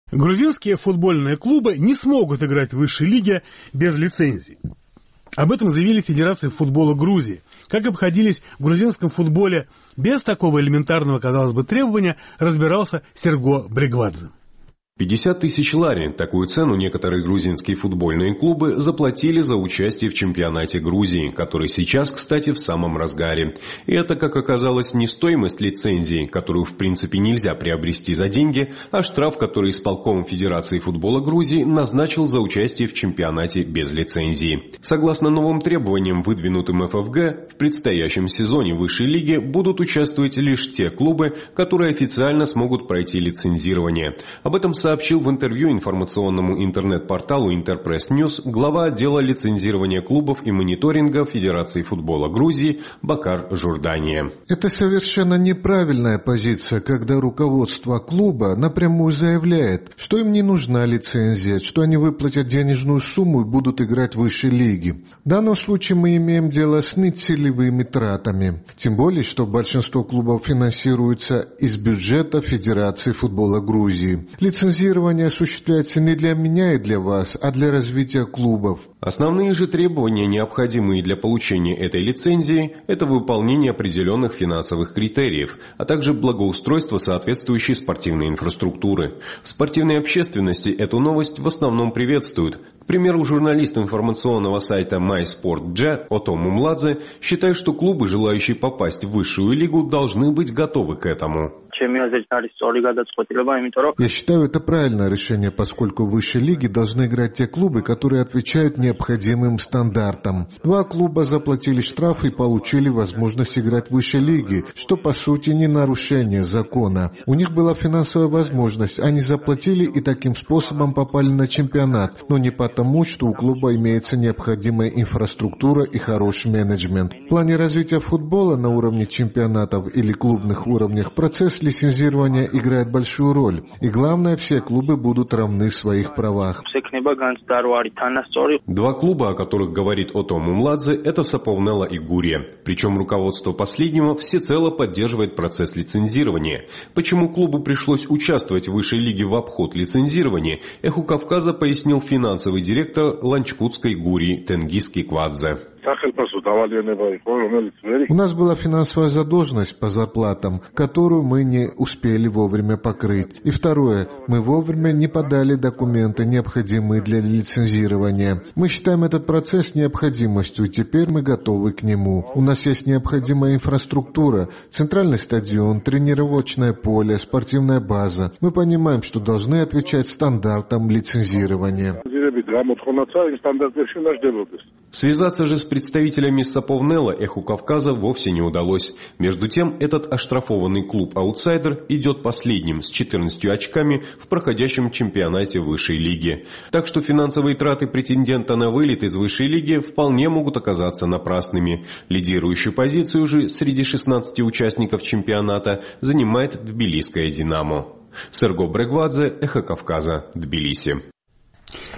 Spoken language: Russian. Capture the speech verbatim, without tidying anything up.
Грузинские футбольные клубы не смогут играть в высшей лиге без лицензий. Об этом заявили Федерации футбола Грузии. Как обходились в грузинском футболе без такого элементарного, казалось бы, требования, разбирался Серго Брегвадзе. пятьдесят тысяч лари – такую цену некоторые грузинские футбольные клубы заплатили за участие в чемпионате Грузии, который сейчас, кстати, в самом разгаре. И это, как оказалось, не стоимость лицензии, которую в принципе нельзя приобрести за деньги, а штраф, который исполком Федерации футбола Грузии назначил за участие в чемпионате без лицензии. Согласно новым требованиям, выдвинутым эф эф гэ, в предстоящем сезоне высшей лиги будут участвовать лишь те клубы, которые официально смогут пройти лицензирование. Об этом сообщил в интервью информационному интернет-порталу Интерпресс Ньюс глава отдела лицензирования клубов и мониторинга Федерации футбола Грузии Бакар Журдания. Это совершенно неправильная позиция, когда руководство клуба напрямую заявляет, что им не нужна лицензия, что они выплатят денежную сумму и будут играть в высшей лиге. В данном случае мы имеем дело с нецелевыми тратами. Тем более, что большинство клубов финансируется из бюджета Федерации футбола Грузии. Лицензирование Лицензирование осуществляется не для меня и для вас, а для развития клубов. Основные же требования, необходимые для получения этой лицензии, это выполнение определенных финансовых критериев, а также благоустройство соответствующей спортивной инфраструктуры. В спортивной общественности эту новость в основном приветствуют. К примеру, журналист информационного сайта MySportJ Ото Мумладзе считает, что клубы, желающие попасть в высшую лигу, должны быть готовы к этому. Я считаю, это правильное решение, поскольку в высшей лиге должны играть те клубы, которые отвечают необходимым стандартам. Два клуба заплатили штраф и получили возможность играть в высшей лиге, что по сути не нарушение закона. У них была финансовая возможность, они заплатили и таким способом попали на чемпионат, но не потому, что у клуба имеется необходимая инфраструктура и хороший менеджмент. В плане развития футбола на уровне чемпионатов или клубных уровнях процесс лицензирования играет большую роль. И главное, все клубы будут равны в своих правах. Два клуба, о которых говорит Ото Мумладзе, это Саповнела и Гурия. Причем руководство последнего всецело поддерживает процесс лицензирования. Почему клубу пришлось участвовать в высшей лиге в обход лицензирования, Эху Кавказа пояснил финансовый директор Ланчкутской Гурии Тенгиз Киквадзе. У нас была финансовая задолженность по зарплатам, которую мы не успели вовремя покрыть. И второе, мы вовремя не подали документы, необходимые для лицензирования. Мы считаем этот процесс необходимостью, и теперь мы готовы к нему. У нас есть необходимая инфраструктура, центральный стадион, тренировочное поле, спортивная база. Мы понимаем, что должны отвечать стандартам лицензирования. Связаться же с представителями Саповнела Эху Кавказа вовсе не удалось. Между тем, этот оштрафованный клуб-аутсайдер идет последним с четырнадцатью очками в проходящем чемпионате высшей лиги. Так что финансовые траты претендента на вылет из высшей лиги вполне могут оказаться напрасными. Лидирующую позицию же среди шестнадцати участников чемпионата занимает тбилисское «Динамо». Серго Брегвадзе, Эхо Кавказа, Тбилиси.